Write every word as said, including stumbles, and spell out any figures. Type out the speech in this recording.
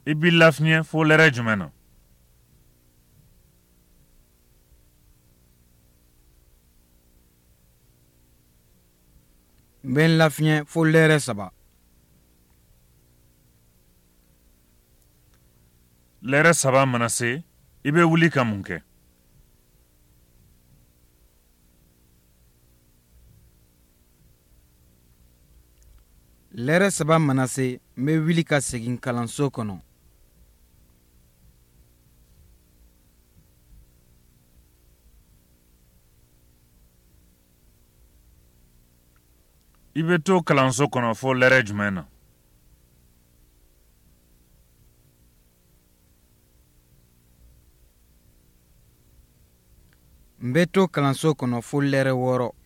I b'i lafiɲɛ fo lɛrɛ jumɛn na? N bɛ n lafiɲɛ fo lɛrɛ saba. Lɛrɛ saba mana se, I bɛ wuli ka mun kɛ? Lɛrɛ saba mana se, n bɛ wuli ka segin kalanso kɔnɔ. I bɛ to kalanso kɔnɔ fo lɛrɛ jumɛn na? N bɛ to kalanso kɔnɔ fo lɛrɛ wɔɔrɔ.